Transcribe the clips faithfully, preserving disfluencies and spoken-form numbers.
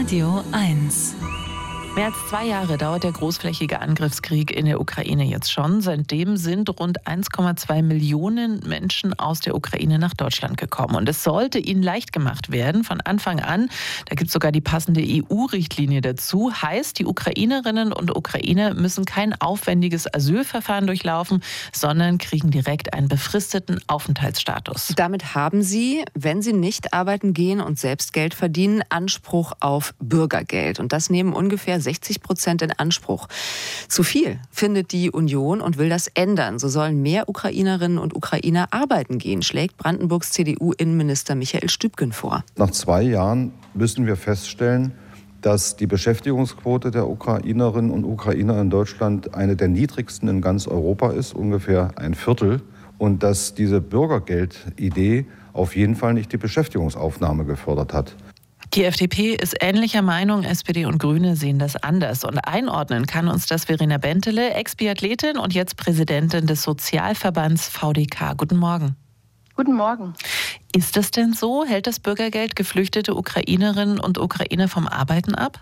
Radio eins. Mehr als zwei Jahre dauert der großflächige Angriffskrieg in der Ukraine jetzt schon. Seitdem sind rund eins Komma zwei Millionen Menschen aus der Ukraine nach Deutschland gekommen. Und es sollte ihnen leicht gemacht werden von Anfang an. Da gibt es sogar die passende E U-Richtlinie dazu. Heißt, die Ukrainerinnen und Ukrainer müssen kein aufwendiges Asylverfahren durchlaufen, sondern kriegen direkt einen befristeten Aufenthaltsstatus. Damit haben sie, wenn sie nicht arbeiten gehen und selbst Geld verdienen, Anspruch auf Bürgergeld. Und das nehmen ungefähr sechzig Prozent in Anspruch. Zu viel, findet die Union und will das ändern. So sollen mehr Ukrainerinnen und Ukrainer arbeiten gehen, schlägt Brandenburgs C D U-Innenminister Michael Stübgen vor. Nach zwei Jahren müssen wir feststellen, dass die Beschäftigungsquote der Ukrainerinnen und Ukrainer in Deutschland eine der niedrigsten in ganz Europa ist, ungefähr ein Viertel. Und dass diese Bürgergeldidee auf jeden Fall nicht die Beschäftigungsaufnahme gefördert hat. Die F D P ist ähnlicher Meinung, S P D und Grüne sehen das anders. Und einordnen kann uns das Verena Bentele, Ex-Biathletin und jetzt Präsidentin des Sozialverbands V D K. Guten Morgen. Guten Morgen. Ist es denn so? Hält das Bürgergeld geflüchtete Ukrainerinnen und Ukrainer vom Arbeiten ab?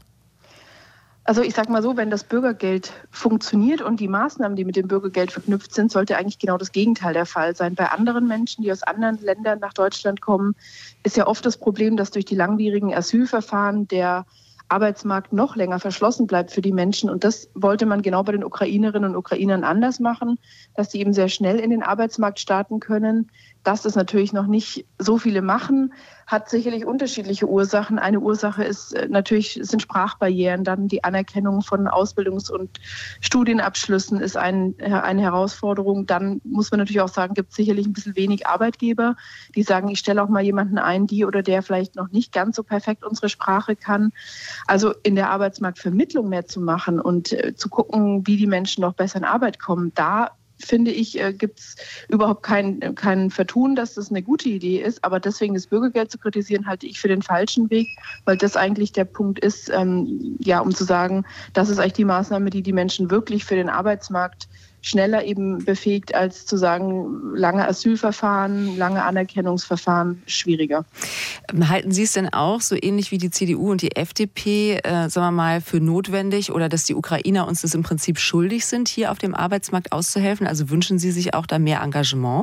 Also ich sage mal so, wenn das Bürgergeld funktioniert und die Maßnahmen, die mit dem Bürgergeld verknüpft sind, sollte eigentlich genau das Gegenteil der Fall sein. Bei anderen Menschen, die aus anderen Ländern nach Deutschland kommen, ist ja oft das Problem, dass durch die langwierigen Asylverfahren der Arbeitsmarkt noch länger verschlossen bleibt für die Menschen. Und das wollte man genau bei den Ukrainerinnen und Ukrainern anders machen, dass sie eben sehr schnell in den Arbeitsmarkt starten können. Dass das natürlich noch nicht so viele machen, hat sicherlich unterschiedliche Ursachen. Eine Ursache ist natürlich sind Sprachbarrieren, dann die Anerkennung von Ausbildungs- und Studienabschlüssen ist ein, eine Herausforderung. Dann muss man natürlich auch sagen, gibt es sicherlich ein bisschen wenig Arbeitgeber, die sagen, ich stelle auch mal jemanden ein, die oder der vielleicht noch nicht ganz so perfekt unsere Sprache kann. Also in der Arbeitsmarktvermittlung mehr zu machen und äh, zu gucken, wie die Menschen noch besser in Arbeit kommen, da finde ich, äh, gibt es überhaupt kein, kein Vertun, dass das eine gute Idee ist. Aber deswegen das Bürgergeld zu kritisieren, halte ich für den falschen Weg, weil das eigentlich der Punkt ist, ähm, ja, um zu sagen, das ist eigentlich die Maßnahme, die die Menschen wirklich für den Arbeitsmarkt schneller eben befähigt, als zu sagen, lange Asylverfahren, lange Anerkennungsverfahren, schwieriger. Halten Sie es denn auch, so ähnlich wie die C D U und die F D P, äh, sagen wir mal, für notwendig oder dass die Ukrainer uns das im Prinzip schuldig sind, hier auf dem Arbeitsmarkt auszuhelfen? Also wünschen Sie sich auch da mehr Engagement?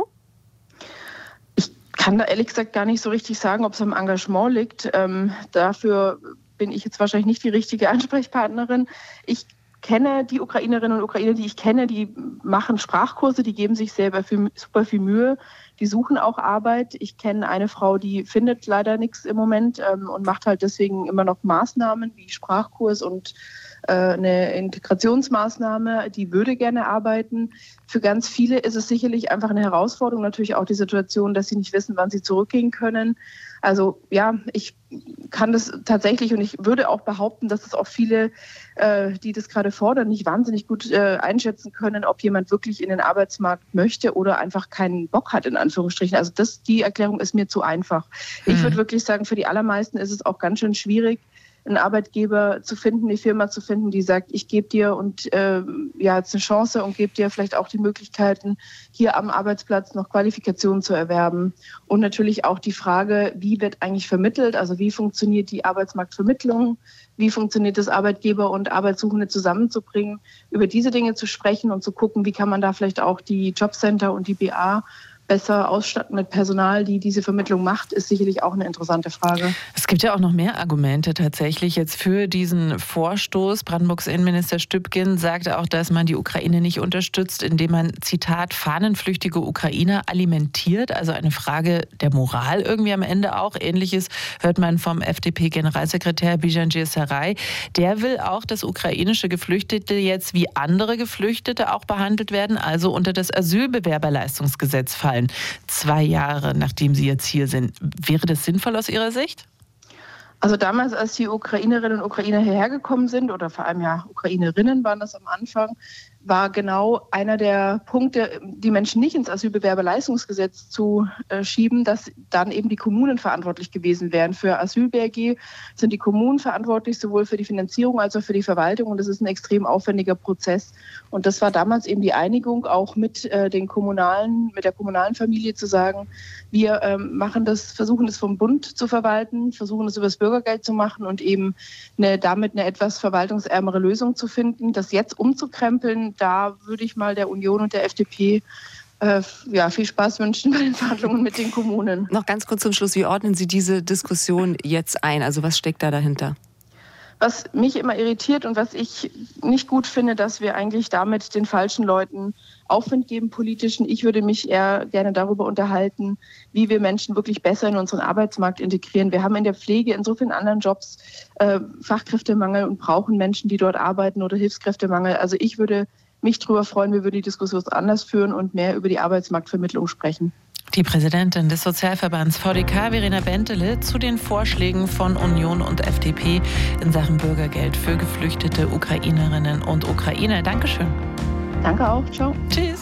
Ich kann da ehrlich gesagt gar nicht so richtig sagen, ob es am Engagement liegt. Ähm, dafür bin ich jetzt wahrscheinlich nicht die richtige Ansprechpartnerin. Ich kenne die Ukrainerinnen und Ukrainer, die ich kenne, die machen Sprachkurse, die geben sich selber viel, super viel Mühe, die suchen auch Arbeit. Ich kenne eine Frau, die findet leider nichts im Moment ähm, und macht halt deswegen immer noch Maßnahmen wie Sprachkurs und äh, eine Integrationsmaßnahme, die würde gerne arbeiten. Für ganz viele ist es sicherlich einfach eine Herausforderung, natürlich auch die Situation, dass sie nicht wissen, wann sie zurückgehen können. Also ja, ich kann das tatsächlich und ich würde auch behaupten, dass es auch viele, äh, die das gerade fordern, nicht wahnsinnig gut äh, einschätzen können, ob jemand wirklich in den Arbeitsmarkt möchte oder einfach keinen Bock hat, in Anführungsstrichen. Also das, die Erklärung ist mir zu einfach. Mhm. Ich würde wirklich sagen, für die allermeisten ist es auch ganz schön schwierig, einen Arbeitgeber zu finden, eine Firma zu finden, die sagt, ich gebe dir und äh, ja jetzt eine Chance und gebe dir vielleicht auch die Möglichkeiten, hier am Arbeitsplatz noch Qualifikationen zu erwerben. Und natürlich auch die Frage, wie wird eigentlich vermittelt, also wie funktioniert die Arbeitsmarktvermittlung, wie funktioniert es, Arbeitgeber und Arbeitssuchende zusammenzubringen, über diese Dinge zu sprechen und zu gucken, wie kann man da vielleicht auch die Jobcenter und die B A besser ausstatten mit Personal, die diese Vermittlung macht, ist sicherlich auch eine interessante Frage. Es gibt ja auch noch mehr Argumente tatsächlich jetzt für diesen Vorstoß. Brandenburgs Innenminister Stübgen sagte auch, dass man die Ukraine nicht unterstützt, indem man, Zitat, fahnenflüchtige Ukrainer alimentiert. Also eine Frage der Moral irgendwie am Ende auch. Ähnliches hört man vom F D P-Generalsekretär Bijan Saray. Der will auch, dass ukrainische Geflüchtete jetzt wie andere Geflüchtete auch behandelt werden, also unter das Asylbewerberleistungsgesetz fallen. Zwei Jahre, nachdem Sie jetzt hier sind. Wäre das sinnvoll aus Ihrer Sicht? Also damals, als die Ukrainerinnen und Ukrainer hierher gekommen sind, oder vor allem ja Ukrainerinnen waren das am Anfang, war genau einer der Punkte, die Menschen nicht ins Asylbewerberleistungsgesetz zu äh, schieben, dass dann eben die Kommunen verantwortlich gewesen wären. Für Asyl-B R G sind die Kommunen verantwortlich, sowohl für die Finanzierung als auch für die Verwaltung. Und das ist ein extrem aufwendiger Prozess. Und das war damals eben die Einigung, auch mit äh, den kommunalen, mit der kommunalen Familie zu sagen, wir ähm, machen das, versuchen das vom Bund zu verwalten, versuchen das über das Bürgergeld zu machen und eben eine, damit eine etwas verwaltungsärmere Lösung zu finden. Das jetzt umzukrempeln, da würde ich mal der Union und der F D P äh, ja, viel Spaß wünschen bei den Verhandlungen mit den Kommunen. Noch ganz kurz zum Schluss, wie ordnen Sie diese Diskussion jetzt ein? Also was steckt da dahinter? Was mich immer irritiert und was ich nicht gut finde, dass wir eigentlich damit den falschen Leuten Aufwind geben, politischen. Ich würde mich eher gerne darüber unterhalten, wie wir Menschen wirklich besser in unseren Arbeitsmarkt integrieren. Wir haben in der Pflege, in so vielen anderen Jobs äh, Fachkräftemangel und brauchen Menschen, die dort arbeiten oder Hilfskräftemangel. Also ich würde mich darüber freuen, wir würden die Diskussion anders führen und mehr über die Arbeitsmarktvermittlung sprechen. Die Präsidentin des Sozialverbands V D K, Verena Bentele, zu den Vorschlägen von Union und F D P in Sachen Bürgergeld für geflüchtete Ukrainerinnen und Ukrainer. Dankeschön. Danke auch. Ciao. Tschüss.